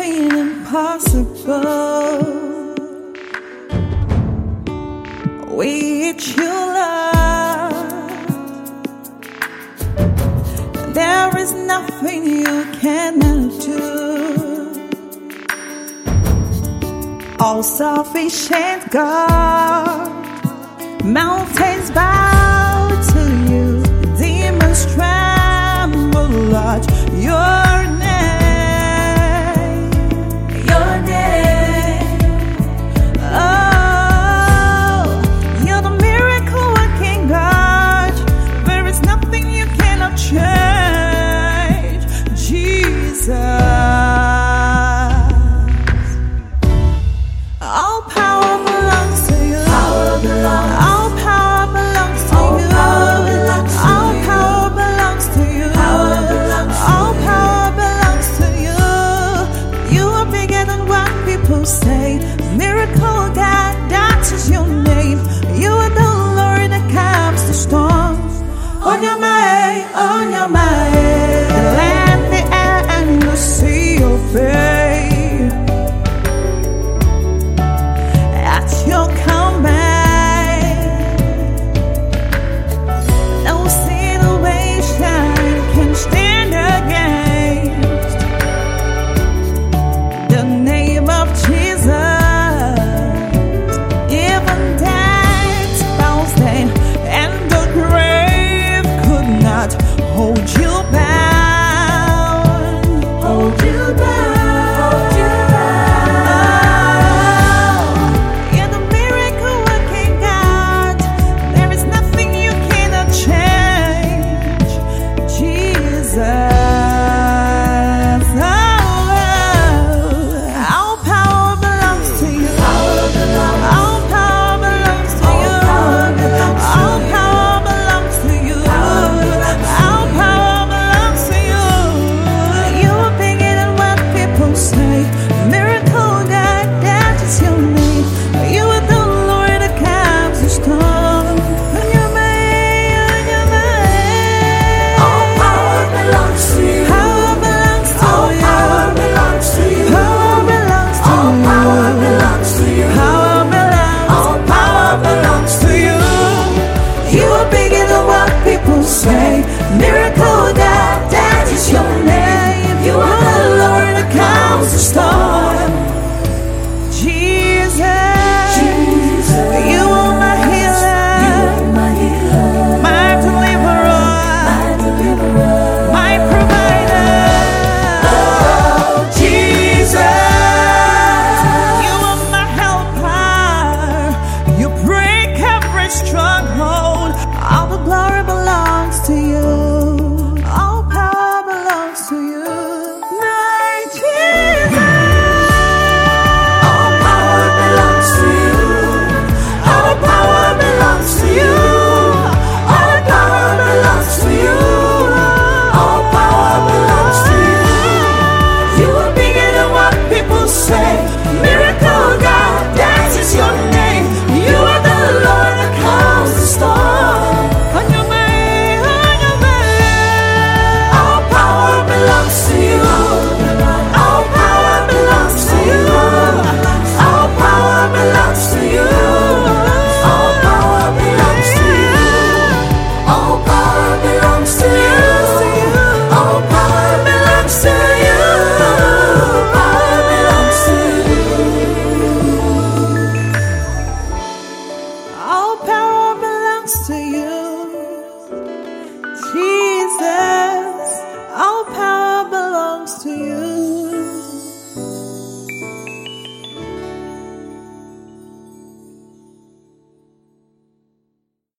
nothing impossible with your love. There is nothing you cannot do. All sufficient God, mountains bow to you, demons tremble at your name. Your name. Oh, you're the miracle working God. There is nothing you cannot change, Jesus. All power belongs to you. All power belongs to you. All power belongs to you. All power belongs to you. You are bigger than what people say. Miracle God, that is your name. You are the Lord that calms the storm. On your mind, on your mind.